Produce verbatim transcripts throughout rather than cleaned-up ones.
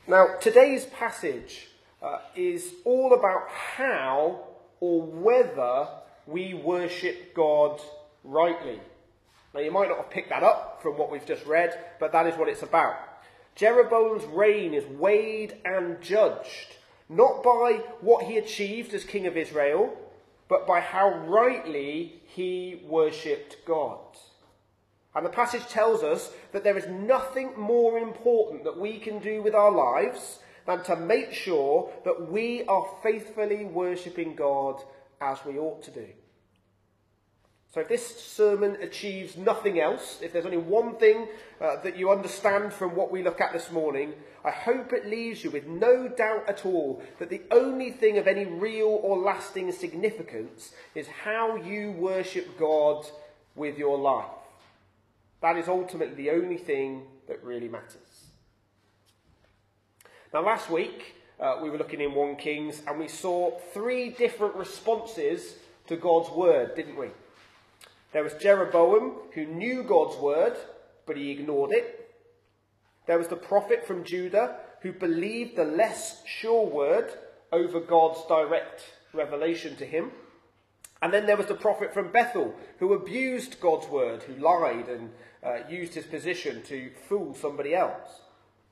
Now, today's passage uh, is all about how or whether we worship God rightly. Now, you might not have picked that up from what we've just read, but that is what it's about. Jeroboam's reign is weighed and judged, not by what he achieved as king of Israel, but by how rightly he worshipped God. And the passage tells us that there is nothing more important that we can do with our lives than to make sure that we are faithfully worshipping God as we ought to do. So if this sermon achieves nothing else, if there's only one thing uh, that you understand from what we look at this morning, I hope it leaves you with no doubt at all that the only thing of any real or lasting significance is how you worship God with your life. That is ultimately the only thing that really matters. Now, last week, uh, we were looking in First Kings, and we saw three different responses to God's word, didn't we? There was Jeroboam, who knew God's word, but he ignored it. There was the prophet from Judah, who believed the less sure word over God's direct revelation to him. And then there was the prophet from Bethel, who abused God's word, who lied and uh, used his position to fool somebody else.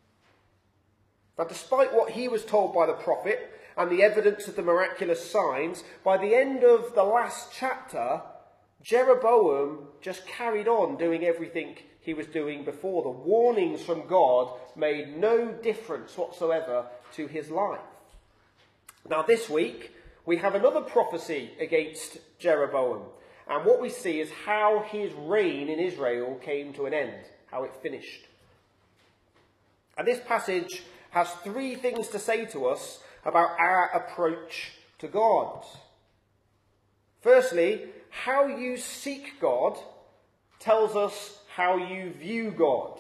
Now, despite what he was told by the prophet and the evidence of the miraculous signs, by the end of the last chapter, Jeroboam just carried on doing everything he was doing before. The warnings from God made no difference whatsoever to his life. Now, this week, we have another prophecy against Jeroboam. And what we see is how his reign in Israel came to an end, how it finished. And this passage has three things to say to us about our approach to God. Firstly, how you seek God tells us how you view God.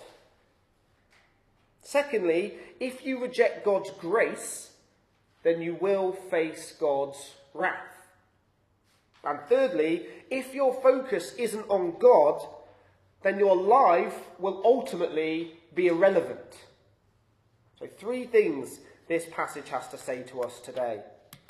Secondly, if you reject God's grace, then you will face God's wrath. And thirdly, if your focus isn't on God, then your life will ultimately be irrelevant. So three things this passage has to say to us today.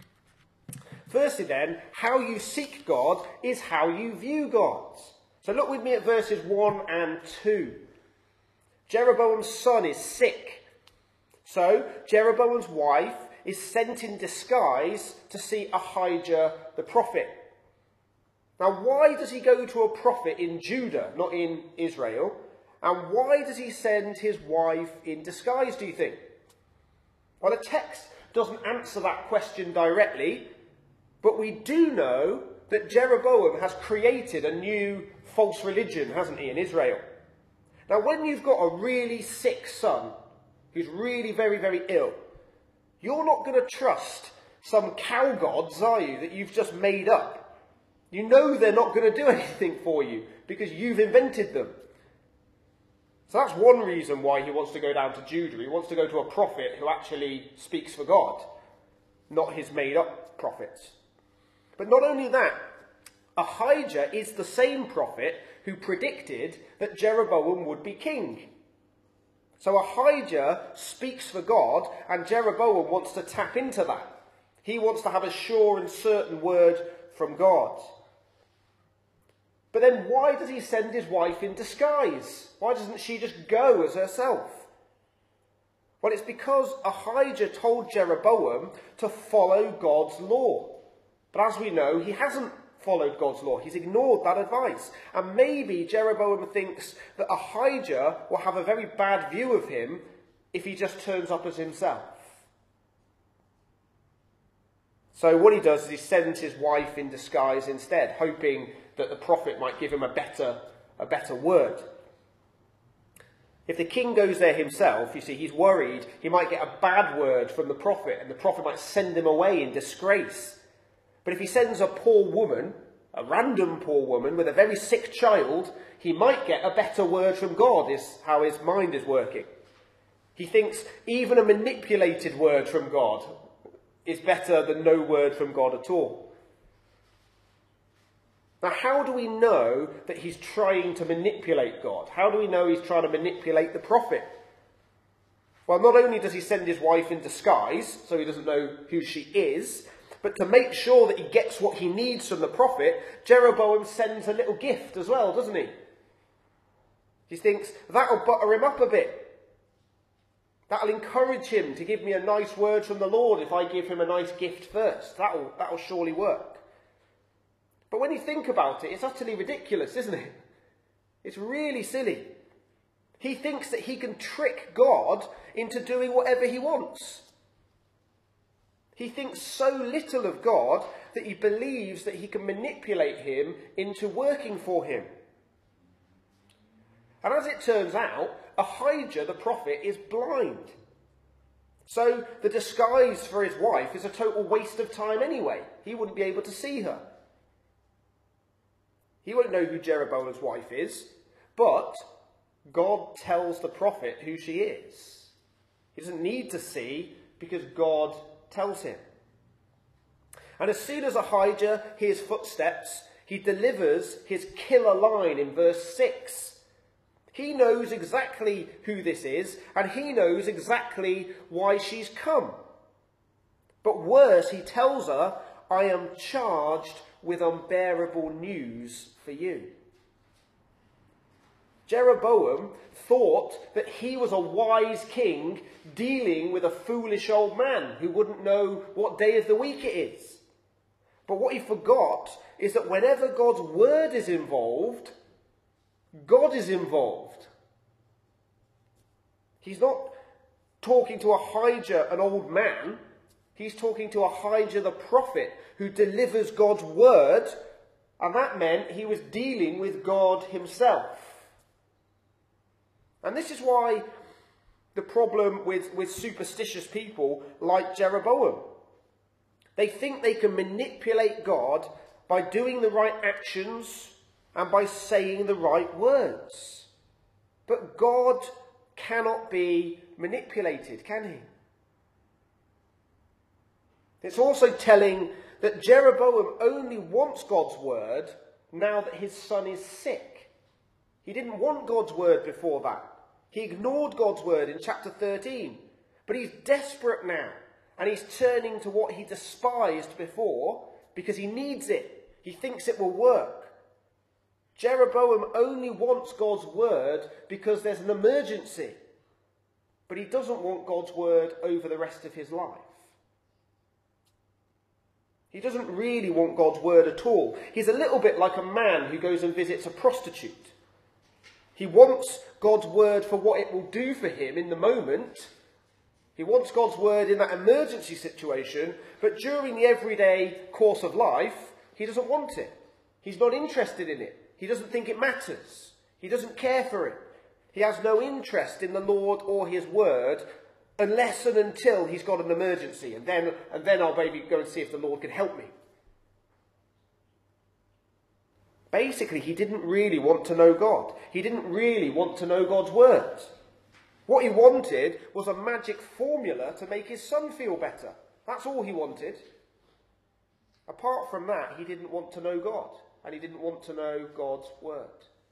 Firstly then, how you seek God is how you view God. So look with me at verses one and two. Jeroboam's son is sick. So Jeroboam's wife is sent in disguise to see Ahijah the prophet. Now, why does he go to a prophet in Judah, not in Israel? And why does he send his wife in disguise, do you think? Well, the text doesn't answer that question directly, but we do know that Jeroboam has created a new false religion, hasn't he, in Israel? Now, when you've got a really sick son who's really very, very ill, you're not going to trust some cow gods, are you, that you've just made up? You know they're not going to do anything for you because you've invented them. So that's one reason why he wants to go down to Judah. He wants to go to a prophet who actually speaks for God, not his made-up prophets. But not only that, Ahijah is the same prophet who predicted that Jeroboam would be king. So Ahijah speaks for God, and Jeroboam wants to tap into that. He wants to have a sure and certain word from God. But then why does he send his wife in disguise? Why doesn't she just go as herself? Well, it's because Ahijah told Jeroboam to follow God's law. But as we know, he hasn't followed God's law. He's ignored that advice. And maybe Jeroboam thinks that Ahijah will have a very bad view of him if he just turns up as himself. So what he does is he sends his wife in disguise instead, hoping that the prophet might give him a better, a better word. If the king goes there himself, you see, he's worried he might get a bad word from the prophet, and the prophet might send him away in disgrace. But if he sends a poor woman, a random poor woman with a very sick child, he might get a better word from God, is how his mind is working. He thinks even a manipulated word from God is better than no word from God at all. Now, how do we know that he's trying to manipulate God? How do we know he's trying to manipulate the prophet? Well, not only does he send his wife in disguise, so he doesn't know who she is, but to make sure that he gets what he needs from the prophet, Jeroboam sends a little gift as well, doesn't he? He thinks, that'll butter him up a bit. That'll encourage him to give me a nice word from the Lord if I give him a nice gift first. That'll, that'll surely work. But when you think about it, it's utterly ridiculous, isn't it? It's really silly. He thinks that he can trick God into doing whatever he wants. He thinks so little of God that he believes that he can manipulate him into working for him. And as it turns out, Ahijah the prophet is blind. So the disguise for his wife is a total waste of time anyway. He wouldn't be able to see her. He won't know who Jeroboam's wife is, but God tells the prophet who she is. He doesn't need to see because God tells him. And as soon as Ahijah hears footsteps, he delivers his killer line in verse six. He knows exactly who this is, and he knows exactly why she's come. But worse, he tells her, I am charged with unbearable news for you. Jeroboam thought that he was a wise king dealing with a foolish old man who wouldn't know what day of the week it is. But what he forgot is that whenever God's word is involved, God is involved. He's not talking to Ahijah, an old man. He's talking to Ahijah the prophet who delivers God's word, and that meant he was dealing with God himself. And this is why the problem with, with superstitious people like Jeroboam. They think they can manipulate God by doing the right actions and by saying the right words. But God cannot be manipulated, can he? It's also telling that Jeroboam only wants God's word now that his son is sick. He didn't want God's word before that. He ignored God's word in chapter thirteen. But he's desperate now. And he's turning to what he despised before because he needs it. He thinks it will work. Jeroboam only wants God's word because there's an emergency. But he doesn't want God's word over the rest of his life. He doesn't really want God's word at all. He's a little bit like a man who goes and visits a prostitute. He wants God's word for what it will do for him in the moment. He wants God's word in that emergency situation, but during the everyday course of life, he doesn't want it. He's not interested in it. He doesn't think it matters. He doesn't care for it. He has no interest in the Lord or his word unless and until he's got an emergency. And then, and then I'll maybe go and see if the Lord can help me. Basically, he didn't really want to know God. He didn't really want to know God's word. What he wanted was a magic formula to make his son feel better. That's all he wanted. Apart from that, he didn't want to know God. And he didn't want to know God's word.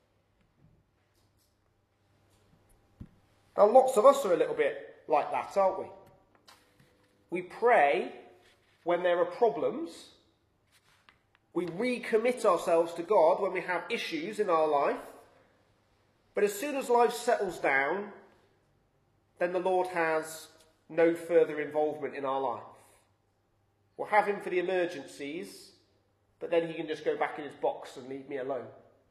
Now, lots of us are a little bit like that, aren't we? We pray when there are problems. We recommit ourselves to God when we have issues in our life. But as soon as life settles down, then the Lord has no further involvement in our life. We'll have him for the emergencies, but then he can just go back in his box and leave me alone.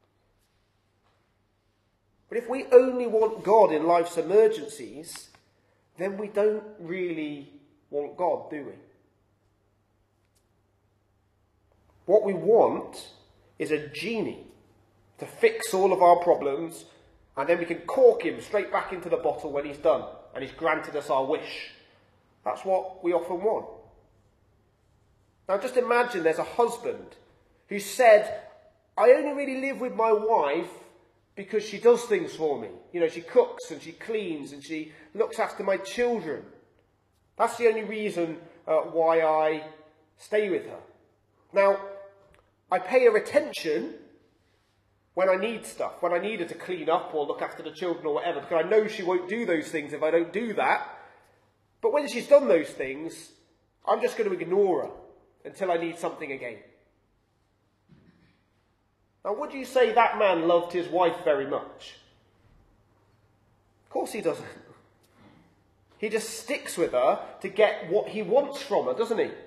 But if we only want God in life's emergencies, then we don't really want God, do we? What we want is a genie to fix all of our problems, and then we can cork him straight back into the bottle when he's done, and he's granted us our wish. That's what we often want. Now just imagine there's a husband who said, I only really live with my wife because she does things for me. You know, she cooks and she cleans and she looks after my children. That's the only reason uh, why I stay with her. Now, I pay her attention when I need stuff, when I need her to clean up or look after the children or whatever, because I know she won't do those things if I don't do that. when she's done those things, I'm just going to ignore her until I need something again. Now, would you say that man loved his wife very much? Of course he doesn't. He just sticks with her to get what he wants from her, doesn't he?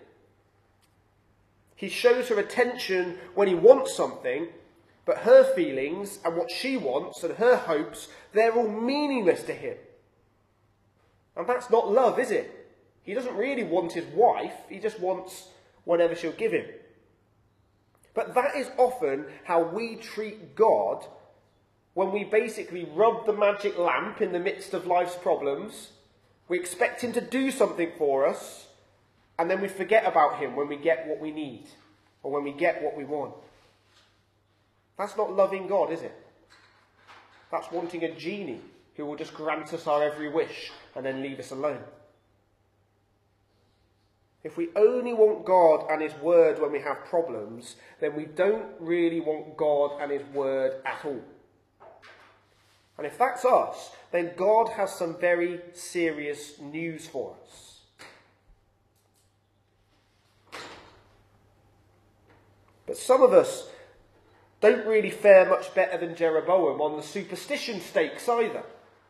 He shows her attention when he wants something, but her feelings and what she wants and her hopes, they're all meaningless to him. And that's not love, is it? He doesn't really want his wife, he just wants whatever she'll give him. But that is often how we treat God when we basically rub the magic lamp in the midst of life's problems. We expect him to do something for us, and then we forget about him when we get what we need, or when we get what we want. That's not loving God, is it? That's wanting a genie who will just grant us our every wish and then leave us alone. If we only want God and his word when we have problems, then we don't really want God and his word at all. And if that's us, then God has some very serious news for us. But some of us don't really fare much better than Jeroboam on the superstition stakes either.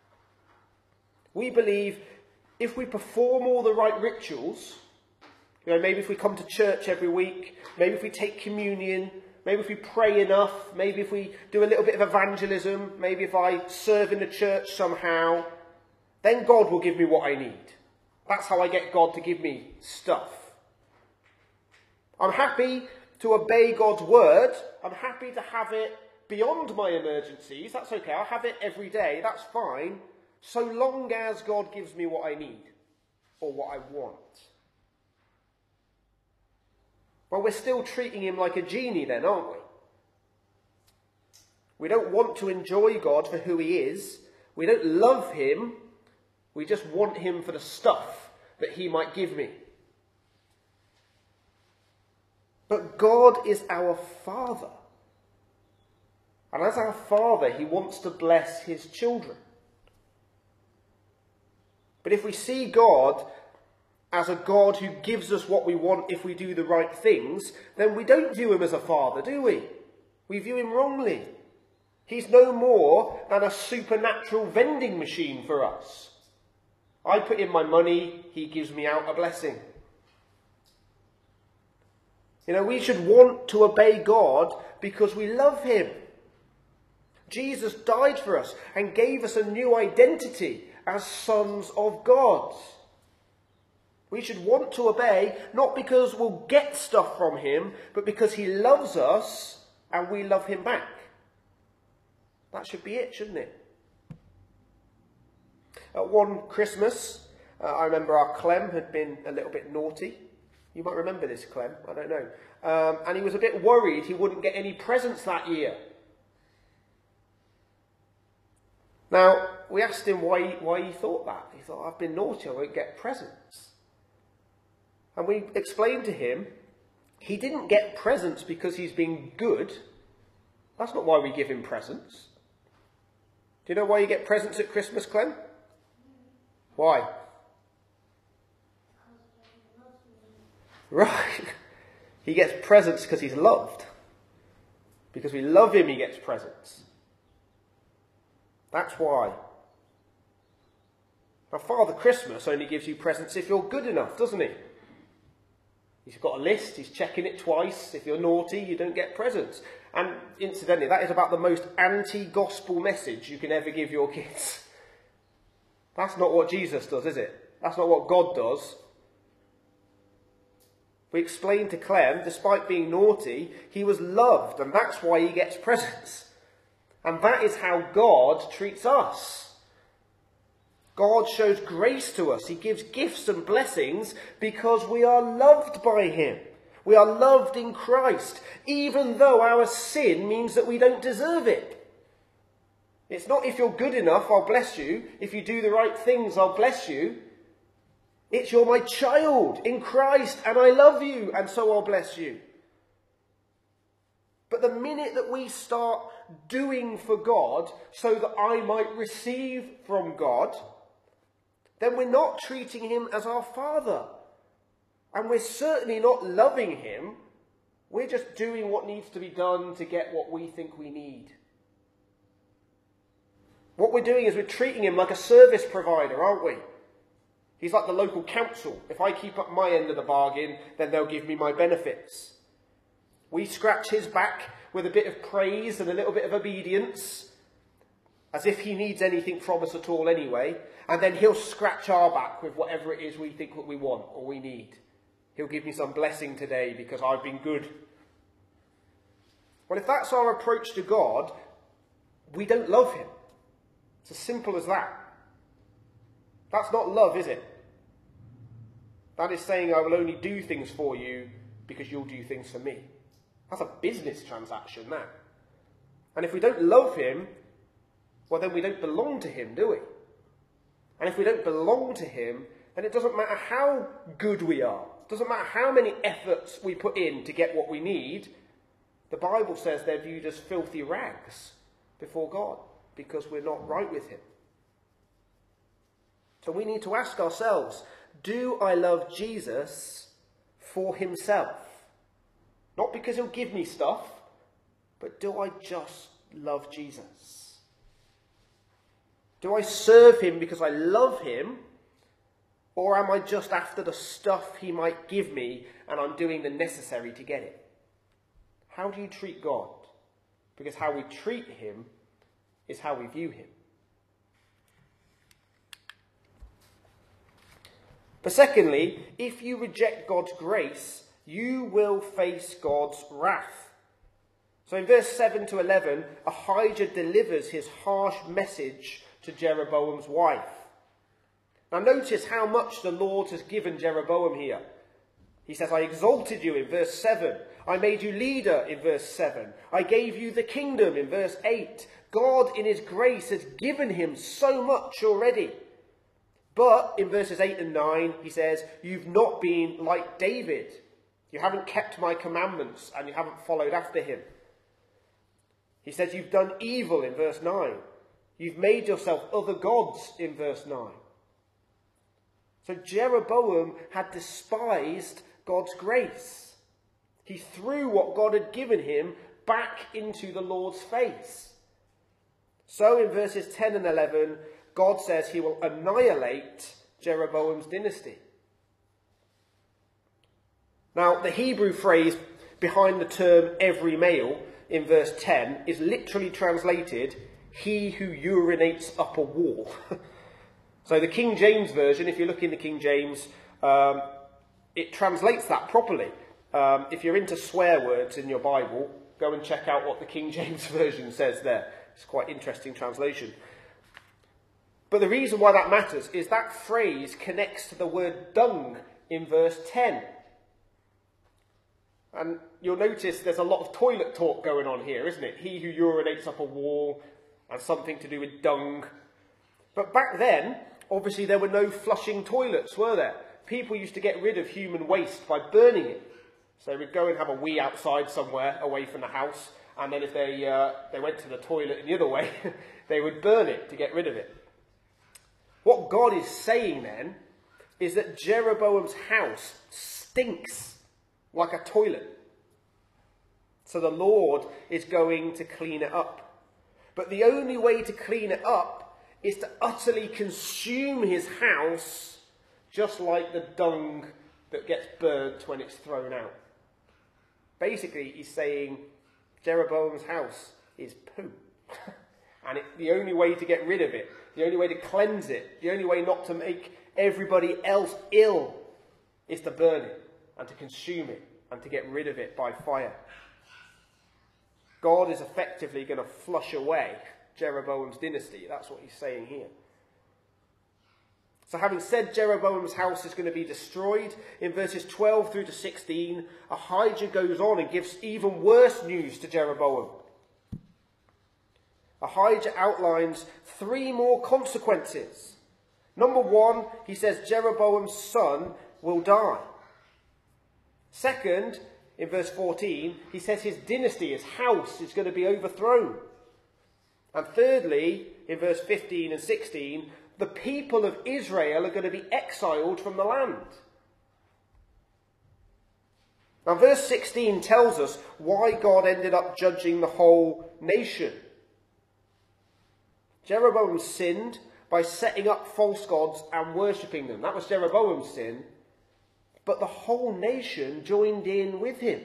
We believe if we perform all the right rituals, you know, maybe if we come to church every week, maybe if we take communion, maybe if we pray enough, maybe if we do a little bit of evangelism, maybe if I serve in the church somehow, then God will give me what I need. That's how I get God to give me stuff. I'm happy to obey God's word. I'm happy to have it beyond my emergencies. That's okay. I'll have it every day. That's fine. So long as God gives me what I need or what I want. Well, we're still treating him like a genie then, aren't we? We don't want to enjoy God for who he is. We don't love him. We just want him for the stuff that he might give me. But God is our Father. And as our Father, he wants to bless his children. But if we see God as a God who gives us what we want if we do the right things, then we don't view him as a father, do we? We view him wrongly. He's no more than a supernatural vending machine for us. I put in my money, he gives me out a blessing. You know, we should want to obey God because we love him. Jesus died for us and gave us a new identity as sons of God. We should want to obey, not because we'll get stuff from him, but because he loves us and we love him back. That should be it, shouldn't it? At one Christmas, uh, I remember our Clem had been a little bit naughty. You might remember this, Clem, I don't know. Um, and he was a bit worried he wouldn't get any presents that year. Now, we asked him why, why he thought that. He thought, I've been naughty, I won't get presents. And we explained to him, he didn't get presents because he's been good. That's not why we give him presents. Do you know why you get presents at Christmas, Clem? Why? Right. He gets presents because he's loved. Because we love him, he gets presents. That's why. Now, Father Christmas only gives you presents if you're good enough, doesn't he? He's got a list, he's checking it twice. If you're naughty, you don't get presents. And incidentally, that is about the most anti-gospel message you can ever give your kids. That's not what Jesus does, is it? That's not what God does. We explained to Clem, despite being naughty, he was loved, and that's why he gets presents. And that is how God treats us. God shows grace to us. He gives gifts and blessings because we are loved by him. We are loved in Christ, even though our sin means that we don't deserve it. It's not if you're good enough, I'll bless you. If you do the right things, I'll bless you. It's you're my child in Christ and I love you and so I'll bless you. But the minute that we start doing for God so that I might receive from God, then we're not treating him as our Father. And we're certainly not loving him. We're just doing what needs to be done to get what we think we need. What we're doing is we're treating him like a service provider, aren't we? He's like the local council. If I keep up my end of the bargain, then they'll give me my benefits. We scratch his back with a bit of praise and a little bit of obedience, as if he needs anything from us at all anyway, and then he'll scratch our back with whatever it is we think what we want or we need. He'll give me some blessing today because I've been good. Well, if that's our approach to God, we don't love him. It's as simple as that. That's not love, is it? That is saying I will only do things for you because you'll do things for me. That's a business transaction, that. And if we don't love him, well, then we don't belong to him, do we? And if we don't belong to him, then it doesn't matter how good we are. It doesn't matter how many efforts we put in to get what we need. The Bible says they're viewed as filthy rags before God because we're not right with him. So we need to ask ourselves, do I love Jesus for himself? Not because he'll give me stuff, but do I just love Jesus? Do I serve him because I love him? Or am I just after the stuff he might give me and I'm doing the necessary to get it? How do you treat God? Because how we treat him is how we view him. But secondly, if you reject God's grace, you will face God's wrath. So in verse seven to eleven, Ahijah delivers his harsh message to Jeroboam's wife. Now notice how much the Lord has given Jeroboam here. He says, I exalted you in verse seven. I made you leader in verse seven. I gave you the kingdom in verse eight. God in his grace has given him so much already. But in verses eight and nine, he says, you've not been like David. You haven't kept my commandments and you haven't followed after him. He says you've done evil in verse nine. You've made yourself other gods in verse nine. So Jeroboam had despised God's grace. He threw what God had given him back into the Lord's face. So in verses ten and eleven, God says he will annihilate Jeroboam's dynasty. Now, the Hebrew phrase behind the term every male in verse ten is literally translated, he who urinates up a wall. So the King James Version, if you look in the King James, um, it translates that properly. Um, if you're into swear words in your Bible, go and check out what the King James Version says there. It's quite interesting translation. But the reason why that matters is that phrase connects to the word dung in verse ten. And you'll notice there's a lot of toilet talk going on here, isn't it? He who urinates up a wall and something to do with dung. But back then, obviously there were no flushing toilets, were there? People used to get rid of human waste by burning it. So they would go and have a wee outside somewhere away from the house, and then if they, uh, they went to the toilet in the other way, they would burn it to get rid of it. What God is saying then is that Jeroboam's house stinks like a toilet. So the Lord is going to clean it up. But the only way to clean it up is to utterly consume his house, just like the dung that gets burnt when it's thrown out. Basically, he's saying Jeroboam's house is poo. And it, the only way to get rid of it, the only way to cleanse it, the only way not to make everybody else ill is to burn it and to consume it and to get rid of it by fire. God is effectively going to flush away Jeroboam's dynasty. That's what he's saying here. So having said Jeroboam's house is going to be destroyed, in verses twelve through to sixteen, Ahijah goes on and gives even worse news to Jeroboam. Ahijah outlines three more consequences. Number one, he says Jeroboam's son will die. Second, in verse fourteen, he says his dynasty, his house, is going to be overthrown. And thirdly, in verse fifteen and sixteen, the people of Israel are going to be exiled from the land. Now, verse sixteen tells us why God ended up judging the whole nation. Jeroboam sinned by setting up false gods and worshipping them. That was Jeroboam's sin. But the whole nation joined in with him.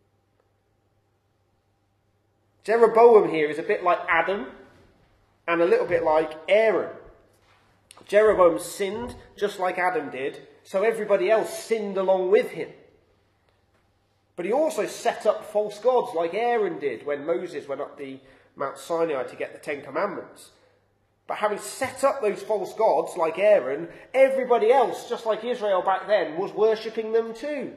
Jeroboam here is a bit like Adam and a little bit like Aaron. Jeroboam sinned just like Adam did, so everybody else sinned along with him. But he also set up false gods like Aaron did when Moses went up the Mount Sinai to get the Ten Commandments. But having set up those false gods like Aaron, everybody else, just like Israel back then, was worshipping them too.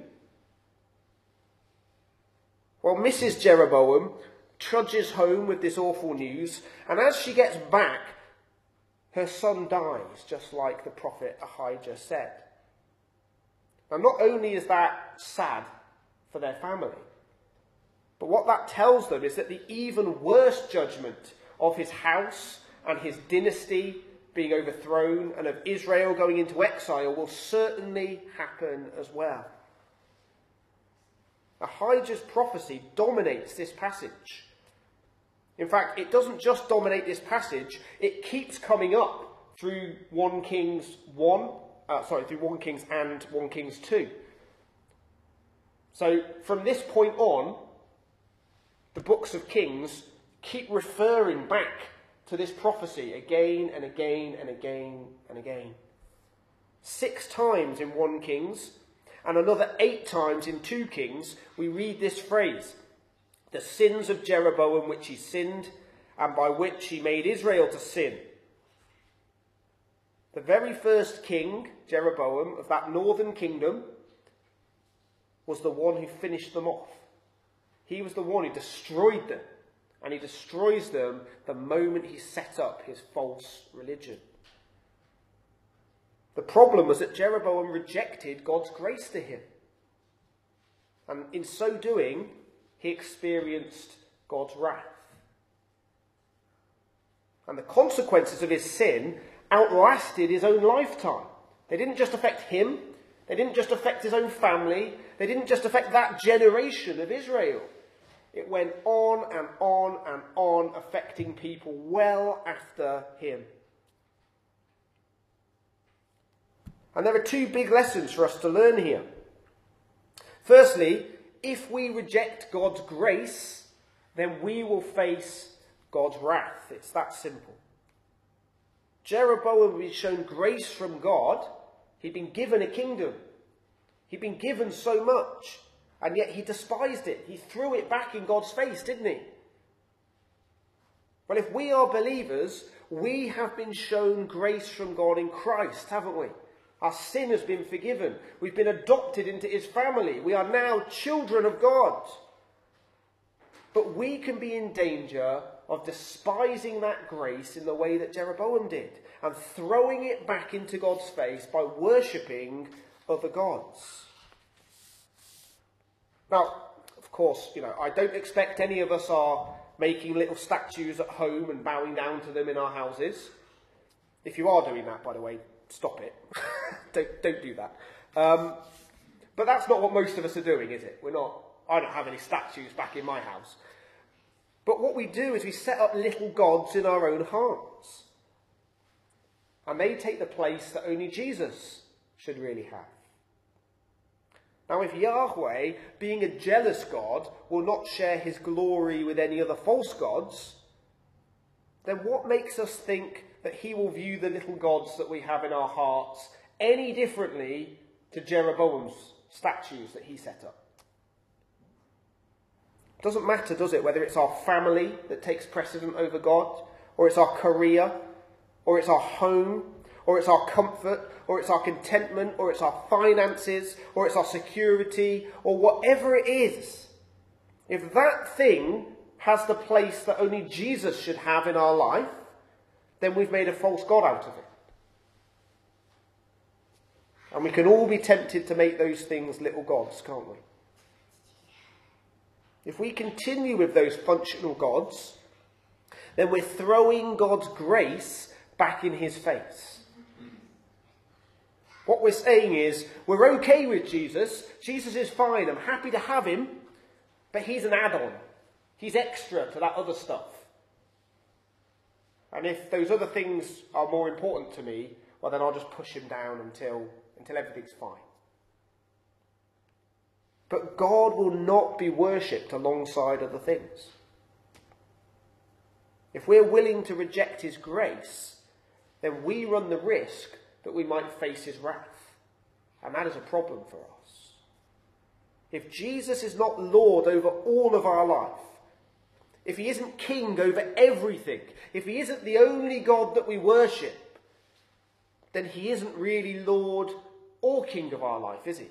Well, Missus Jeroboam trudges home with this awful news, and as she gets back, her son dies, just like the prophet Ahijah said. Now, not only is that sad for their family, but what that tells them is that the even worse judgment of his house and his dynasty being overthrown and of Israel going into exile will certainly happen as well. Ahijah's prophecy dominates this passage. In fact, it doesn't just dominate this passage, it keeps coming up through First Kings one, uh, sorry, through First Kings and First Kings two. So from this point on, the books of Kings keep referring back to this prophecy again and again and again and again. Six times in First Kings and another eight times in Second Kings, we read this phrase, the sins of Jeroboam which he sinned, and by which he made Israel to sin. The very first king, Jeroboam, of that northern kingdom, was the one who finished them off. He was the one who destroyed them, and he destroys them the moment he set up his false religion. The problem was that Jeroboam rejected God's grace to him, and in so doing, he experienced God's wrath. And the consequences of his sin outlasted his own lifetime. They didn't just affect him. They didn't just affect his own family. They didn't just affect that generation of Israel. It went on and on and on, affecting people well after him. And there are two big lessons for us to learn here. Firstly, if we reject God's grace, then we will face God's wrath. It's that simple. Jeroboam was shown grace from God. He'd been given a kingdom. He'd been given so much, and yet he despised it. He threw it back in God's face, didn't he? Well, if we are believers, we have been shown grace from God in Christ, haven't we? Our sin has been forgiven. We've been adopted into his family. We are now children of God. But we can be in danger of despising that grace in the way that Jeroboam did and throwing it back into God's face by worshipping other gods. Now, of course, you know, I don't expect any of us are making little statues at home and bowing down to them in our houses. If you are doing that, by the way, stop it. don't, don't do that. Um, but that's not what most of us are doing, is it? We're not, I don't have any statues back in my house. But what we do is we set up little gods in our own hearts. And they take the place that only Jesus should really have. Now, if Yahweh, being a jealous God, will not share his glory with any other false gods, then what makes us think that he will view the little gods that we have in our hearts any differently to Jeroboam's statues that he set up? It doesn't matter, does it, whether it's our family that takes precedent over God, or it's our career, or it's our home, or it's our comfort, or it's our contentment, or it's our finances, or it's our security, or whatever it is. If that thing has the place that only Jesus should have in our life, then we've made a false god out of it. And we can all be tempted to make those things little gods, can't we? If we continue with those functional gods, then we're throwing God's grace back in his face. What we're saying is, we're okay with Jesus. Jesus is fine. I'm happy to have him. But he's an add-on. He's extra to that other stuff. And if those other things are more important to me, well, then I'll just push him down until, until everything's fine. But God will not be worshipped alongside other things. If we're willing to reject his grace, then we run the risk that we might face his wrath. And that is a problem for us. If Jesus is not Lord over all of our life, if he isn't king over everything, if he isn't the only God that we worship, then he isn't really Lord or king of our life, is he?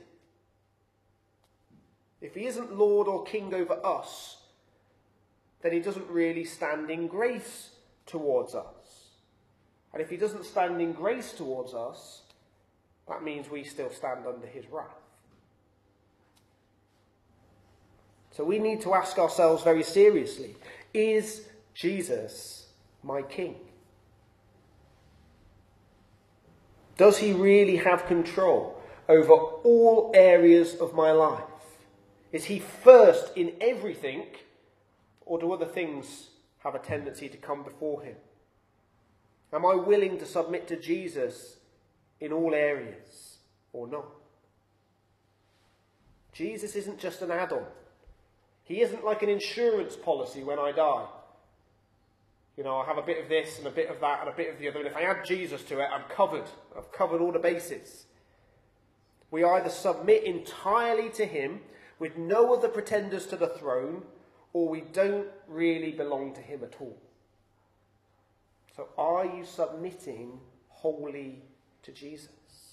If he isn't Lord or king over us, then he doesn't really stand in grace towards us. And if he doesn't stand in grace towards us, that means we still stand under his wrath. So we need to ask ourselves very seriously, is Jesus my king? Does he really have control over all areas of my life? Is he first in everything, or do other things have a tendency to come before him? Am I willing to submit to Jesus in all areas or not? Jesus isn't just an add-on. He isn't like an insurance policy when I die. You know, I have a bit of this and a bit of that and a bit of the other, and if I add Jesus to it, I'm covered. I've covered all the bases. We either submit entirely to him with no other pretenders to the throne, or we don't really belong to him at all. So are you submitting wholly to Jesus?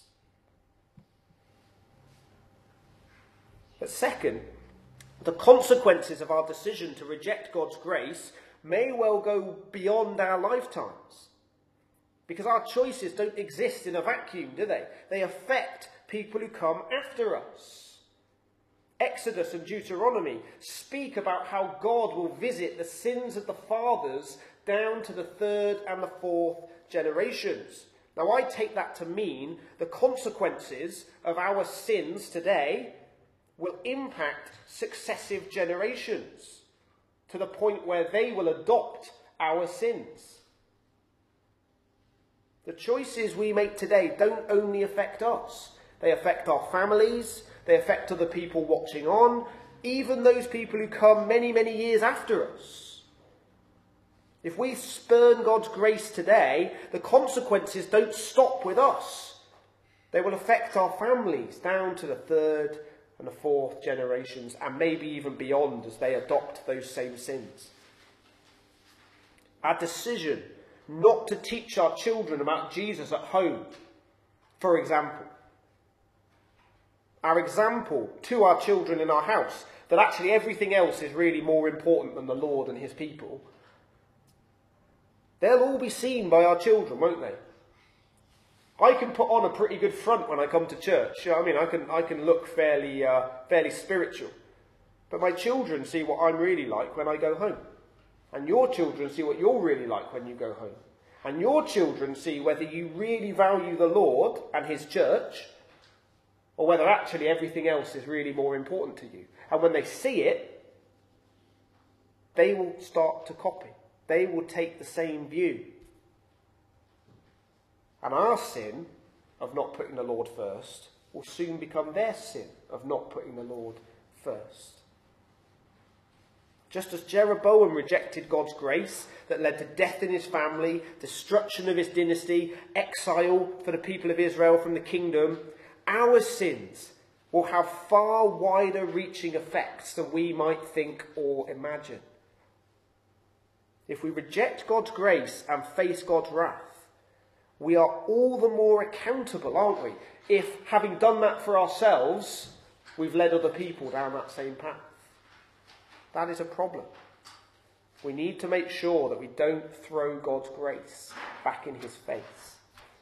But second, the consequences of our decision to reject God's grace may well go beyond our lifetimes. Because our choices don't exist in a vacuum, do they? They affect people who come after us. Exodus and Deuteronomy speak about how God will visit the sins of the fathers down to the third and the fourth generations. Now, I take that to mean the consequences of our sins today will impact successive generations to the point where they will adopt our sins. The choices we make today don't only affect us. They affect our families. They affect other people watching on, even those people who come many, many years after us. If we spurn God's grace today, the consequences don't stop with us. They will affect our families down to the third and the fourth generations, and maybe even beyond as they adopt those same sins. Our decision not to teach our children about Jesus at home, for example, our example to our children in our house, that actually everything else is really more important than the Lord and his people, they'll all be seen by our children, won't they? I can put on a pretty good front when I come to church. You know what I mean, I can, I can look fairly, uh, fairly spiritual. But my children see what I'm really like when I go home. And your children see what you're really like when you go home. And your children see whether you really value the Lord and his church, or whether actually everything else is really more important to you. And when they see it, they will start to copy. They will take the same view. And our sin of not putting the Lord first will soon become their sin of not putting the Lord first. Just as Jeroboam rejected God's grace that led to death in his family, destruction of his dynasty, exile for the people of Israel from the kingdom, our sins will have far wider reaching effects than we might think or imagine. If we reject God's grace and face God's wrath, we are all the more accountable, aren't we? If, having done that for ourselves, we've led other people down that same path. That is a problem. We need to make sure that we don't throw God's grace back in his face.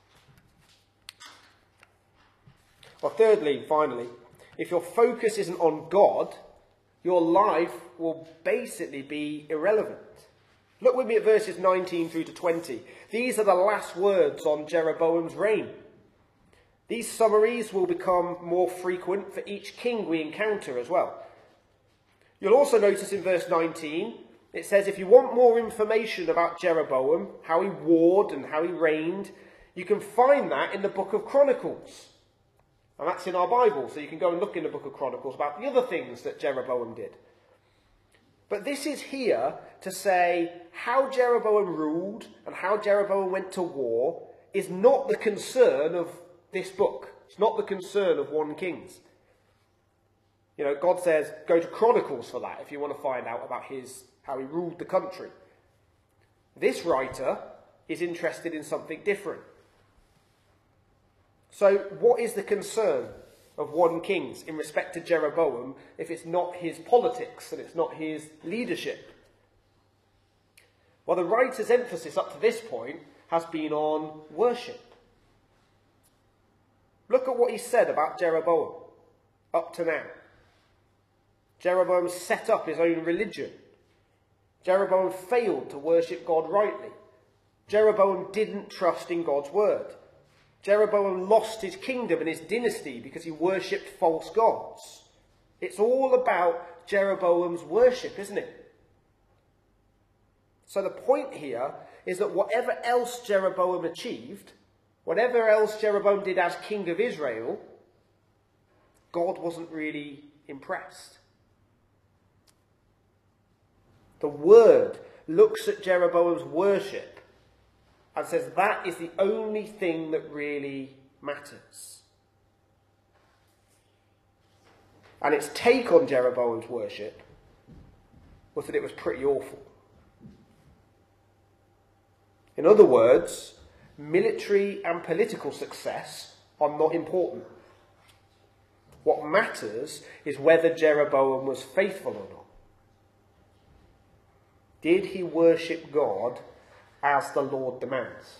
Well, thirdly, finally, if your focus isn't on God, your life will basically be irrelevant. Look with me at verses nineteen through to twenty. These are the last words on Jeroboam's reign. These summaries will become more frequent for each king we encounter as well. You'll also notice in verse nineteen, it says if you want more information about Jeroboam, how he warred and how he reigned, you can find that in the book of Chronicles. And that's in our Bible, so you can go and look in the book of Chronicles about the other things that Jeroboam did. But this is here to say how Jeroboam ruled and how Jeroboam went to war is not the concern of this book. It's not the concern of First Kings. You know, God says go to Chronicles for that if you want to find out about his how he ruled the country. This writer is interested in something different. So what is the concern of First Kings in respect to Jeroboam if it's not his politics and it's not his leadership? Well, the writer's emphasis up to this point has been on worship. Look at what he said about Jeroboam up to now. Jeroboam set up his own religion. Jeroboam failed to worship God rightly. Jeroboam didn't trust in God's word. Jeroboam lost his kingdom and his dynasty because he worshipped false gods. It's all about Jeroboam's worship, isn't it? So the point here is that whatever else Jeroboam achieved, whatever else Jeroboam did as king of Israel, God wasn't really impressed. The word looks at Jeroboam's worship and says that is the only thing that really matters. And its take on Jeroboam's worship was that it was pretty awful. In other words, military and political success are not important. What matters is whether Jeroboam was faithful or not. Did he worship God as the Lord demands?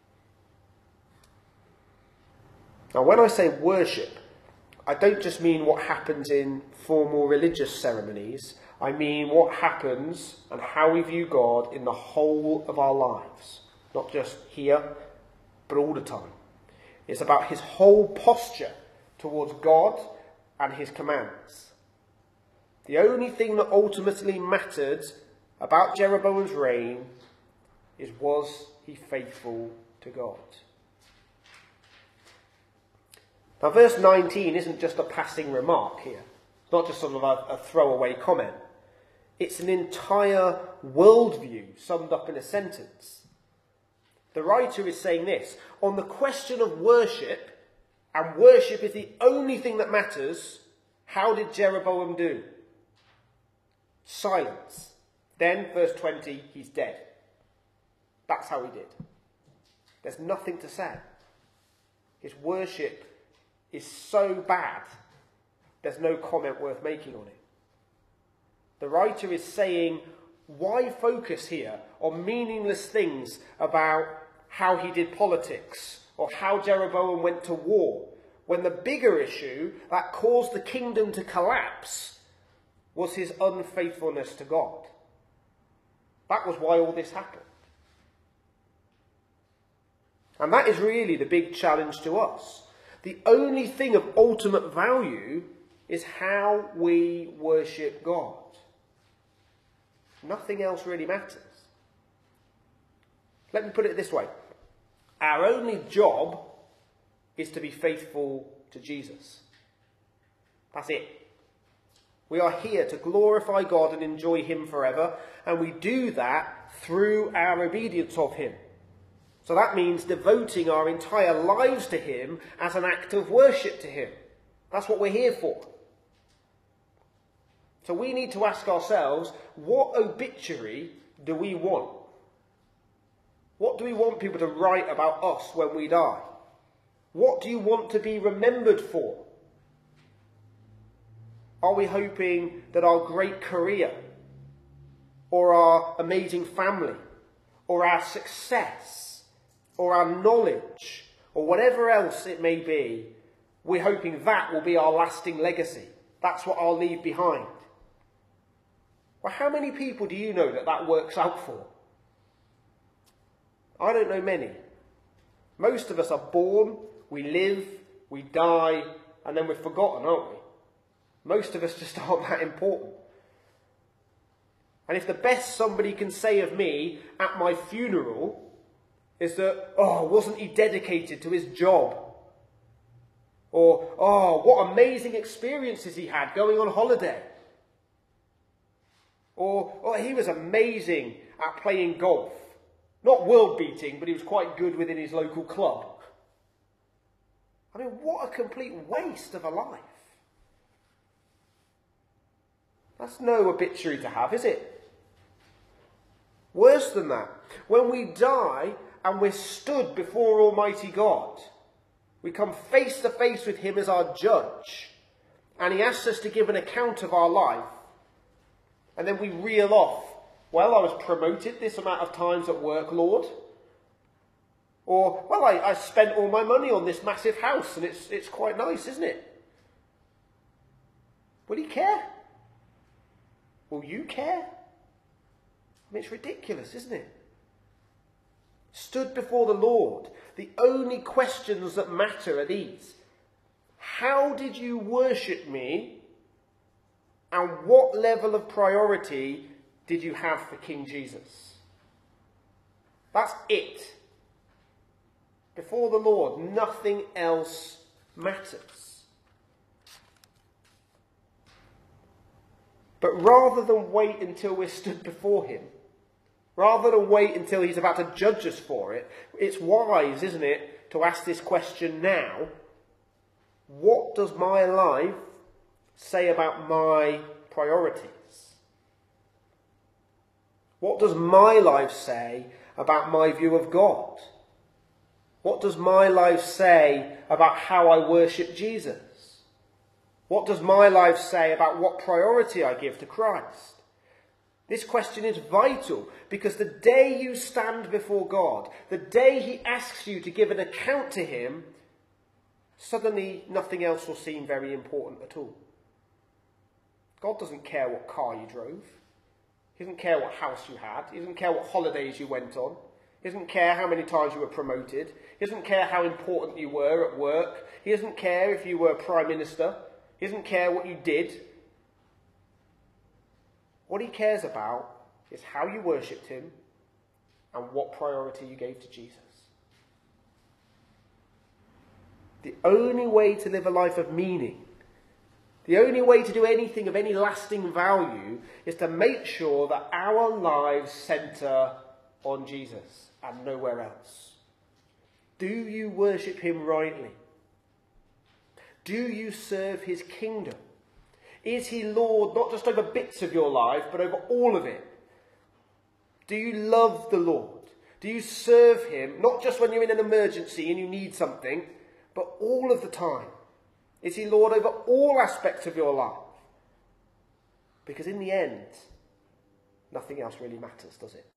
Now, when I say worship, I don't just mean what happens in formal religious ceremonies. I mean what happens and how we view God in the whole of our lives. Not just here, but all the time. It's about his whole posture towards God and his commands. The only thing that ultimately mattered about Jeroboam's reign is, was he faithful to God? Now, verse nineteen isn't just a passing remark here. It's not just sort of a, a throwaway comment. It's an entire worldview summed up in a sentence. The writer is saying this: on the question of worship, and worship is the only thing that matters, how did Jeroboam do? Silence. Then, verse twenty, he's dead. That's how he did. There's nothing to say. His worship is so bad, there's no comment worth making on it. The writer is saying, why focus here on meaningless things about how he did politics or how Jeroboam went to war, when the bigger issue that caused the kingdom to collapse was his unfaithfulness to God? That was why all this happened. And that is really the big challenge to us. The only thing of ultimate value is how we worship God. Nothing else really matters. Let me put it this way. Our only job is to be faithful to Jesus. That's it. We are here to glorify God and enjoy him forever, and we do that through our obedience of him. So that means devoting our entire lives to him as an act of worship to him. That's what we're here for. So we need to ask ourselves, what obituary do we want? What do we want people to write about us when we die? What do you want to be remembered for? Are we hoping that our great career, or our amazing family, or our success, or our knowledge, or whatever else it may be, we're hoping that will be our lasting legacy? That's what I'll leave behind. Well, how many people do you know that that works out for? I don't know many. Most of us are born, we live, we die, and then we're forgotten, aren't we? Most of us just aren't that important. And if the best somebody can say of me at my funeral is that, oh, wasn't he dedicated to his job? Or, oh, what amazing experiences he had going on holiday. Or, oh, he was amazing at playing golf. Not world-beating, but he was quite good within his local club. I mean, what a complete waste of a life. That's no obituary to have, is it? Worse than that, when we die and we're stood before Almighty God, we come face to face with him as our judge, and he asks us to give an account of our life, and then we reel off, well, I was promoted this amount of times at work, Lord. Or, well, I, I spent all my money on this massive house, and it's, it's quite nice, isn't it? Will he care? Will you care? I mean, it's ridiculous, isn't it? Stood before the Lord, the only questions that matter are these. How did you worship me? And what level of priority did you have for King Jesus? That's it. Before the Lord, nothing else matters. But rather than wait until we're stood before him, rather than wait until he's about to judge us for it, it's wise, isn't it, to ask this question now. What does my life say about my priorities? What does my life say about my view of God? What does my life say about how I worship Jesus? What does my life say about what priority I give to Christ? This question is vital because the day you stand before God, the day he asks you to give an account to him, suddenly nothing else will seem very important at all. God doesn't care what car you drove. He doesn't care what house you had. He doesn't care what holidays you went on. He doesn't care how many times you were promoted. He doesn't care how important you were at work. He doesn't care if you were Prime Minister. He doesn't care what you did. What he cares about is how you worshipped him and what priority you gave to Jesus. The only way to live a life of meaning, the only way to do anything of any lasting value is to make sure that our lives centre on Jesus and nowhere else. Do you worship him rightly? Do you serve his kingdom? Is he Lord not just over bits of your life, but over all of it? Do you love the Lord? Do you serve him, not just when you're in an emergency and you need something, but all of the time? Is he Lord over all aspects of your life? Because in the end, nothing else really matters, does it?